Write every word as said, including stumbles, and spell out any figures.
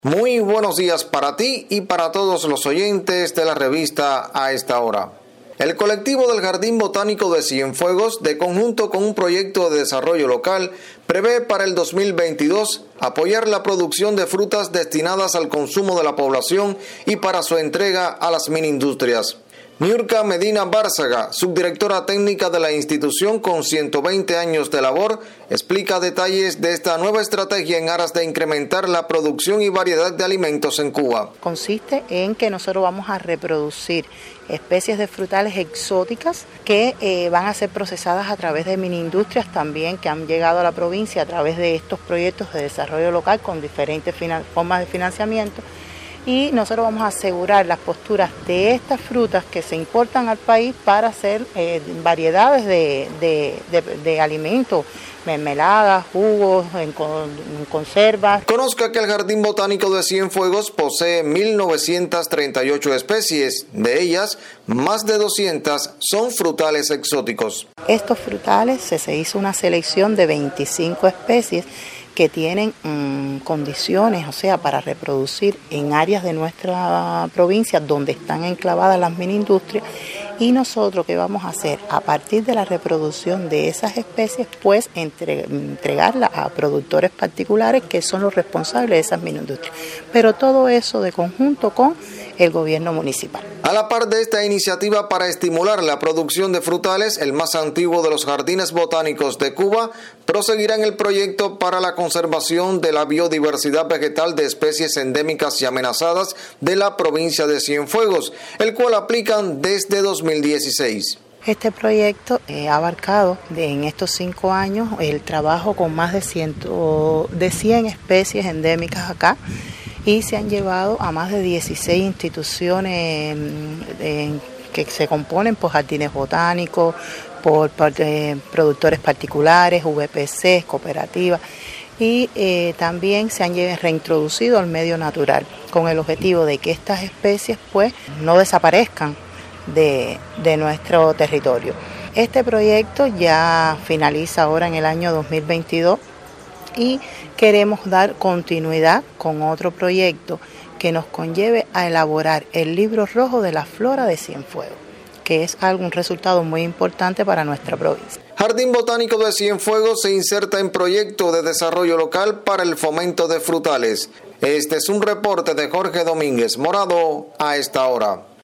Muy buenos días para ti y para todos los oyentes de la revista A Esta Hora. El colectivo del Jardín Botánico de Cienfuegos, de conjunto con un proyecto de desarrollo local, prevé para el dos mil veintidós apoyar la producción de frutas destinadas al consumo de la población y para su entrega a las mini-industrias. Niurka Medina Bárzaga, subdirectora técnica de la institución con ciento veinte años de labor, explica detalles de esta nueva estrategia en aras de incrementar la producción y variedad de alimentos en Cuba. Consiste en que nosotros vamos a reproducir especies de frutales exóticas que eh, van a ser procesadas a través de mini industrias también que han llegado a la provincia a través de estos proyectos de desarrollo local con diferentes formas de financiamiento. Y nosotros vamos a asegurar las posturas de estas frutas que se importan al país para hacer eh, variedades de, de, de, de alimentos, mermeladas, jugos, en, en conservas. Conozca que el Jardín Botánico de Cienfuegos posee mil novecientas treinta y ocho especies, de ellas más de doscientas son frutales exóticos. Estos frutales se, se hizo una selección de veinticinco especies que tienen mmm, condiciones, o sea, para reproducir en áreas de nuestra provincia donde están enclavadas las mini industrias. Y nosotros, ¿qué vamos a hacer? A partir de la reproducción de esas especies, pues entre, entregarlas a productores particulares que son los responsables de esas mini industrias. Pero todo eso de conjunto con el gobierno municipal. A la par de esta iniciativa para estimular la producción de frutales, el más antiguo de los jardines botánicos de Cuba proseguirá en el proyecto para la conservación de la biodiversidad vegetal de especies endémicas y amenazadas de la provincia de Cienfuegos, el cual aplican desde dos mil dieciséis. Este proyecto eh, ha abarcado de, en estos cinco años el trabajo con más de, ciento, de cien especies endémicas acá, y se han llevado a más de dieciséis instituciones eh, que se componen por jardines botánicos, por, por eh, productores particulares, V P C, cooperativas, y eh, también se han reintroducido al medio natural con el objetivo de que estas especies pues no desaparezcan de, de nuestro territorio. Este proyecto ya finaliza ahora en el año dos mil veintidós y queremos dar continuidad con otro proyecto que nos conlleve a elaborar el libro rojo de la flora de Cienfuegos, que es algún resultado muy importante para nuestra provincia. Jardín Botánico de Cienfuegos se inserta en proyecto de desarrollo local para el fomento de frutales. Este es un reporte de Jorge Domínguez Morado a esta hora.